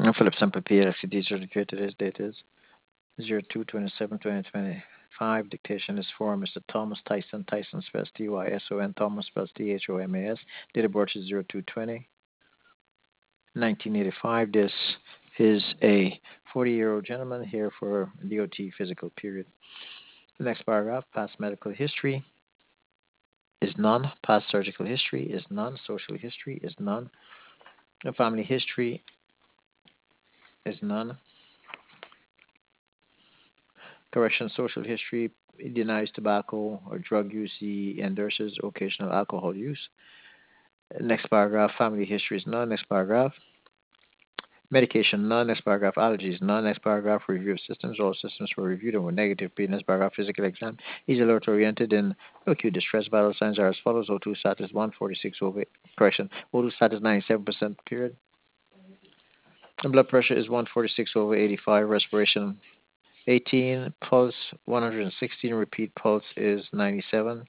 Philip Semper PLC certificate. Today's date is 02/27/2025. Dictation is for Mr. Thomas Tyson. Tyson spells Tyson. Thomas spells Thomas. Date of birth is 02/20. 1985. This is a 40-year-old gentleman here for DOT physical period. The next paragraph, past medical history is none. Past surgical history is none. Social history is none. The family history is none. Correction, social history denies tobacco or drug use. He endorses occasional alcohol use. Next paragraph, family history is none. Next paragraph, medication, none. Next paragraph, allergies, none. Next paragraph, review of systems. All systems were reviewed and were negative. Next paragraph, physical exam. He's alert oriented in acute distress. Vital signs are as follows. O2 status 146 over, correction, O2 status 97% period. And blood pressure is 146/85. Respiration 18. Pulse 116. Repeat pulse is 97.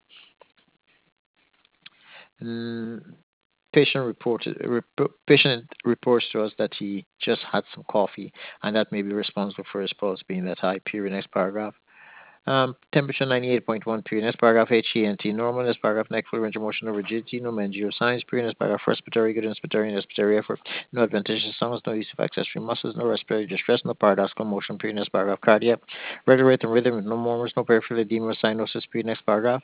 Mm, patient reports to us that he just had some coffee, and that may be responsible for his pulse being that high. Period. Next paragraph. Temperature 98.1. Period. Next paragraph. HENT normal. Next paragraph. Neck fluid range of motion, no rigidity, no meningeal signs. Period. Next paragraph. Respiratory good, respiratory effort. No adventitious sounds. No use of accessory muscles. No respiratory distress. No paradoxical motion. Period. Next paragraph. Cardiac regular rate and rhythm. No murmurs. No peripheral edema or cyanosis. Period. Next paragraph.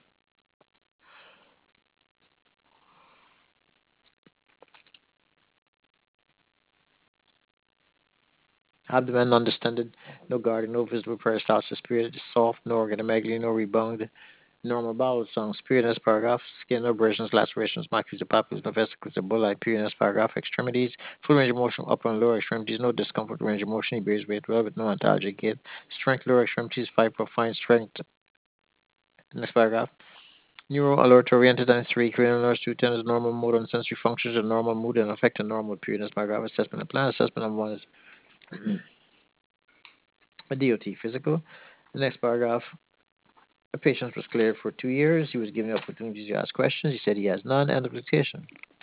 Abdomen undistended, no guarding, no visible peristalsis. Period. Soft, no organomegaly, no rebound. Normal bowel sounds. Period. Next paragraph. Skin, no abrasions, lacerations, macules, or papules, no vesicles, or bullae. Period. Next paragraph. Extremities, full range of motion, upper and lower extremities, no discomfort, range of motion. He bears weight well, but no antalgic gait. Strength, lower extremities, fiber, fine strength. Next paragraph. Neuro alert oriented and 3 cranial nerves 210 is normal mood and sensory functions and normal mood and affect a normal period. Next paragraph. Assessment and plan. Assessment number 1 is a DOT physical. The next paragraph. The patient was cleared for 2 years. He was given opportunities to ask questions. He said he has none. End of dictation.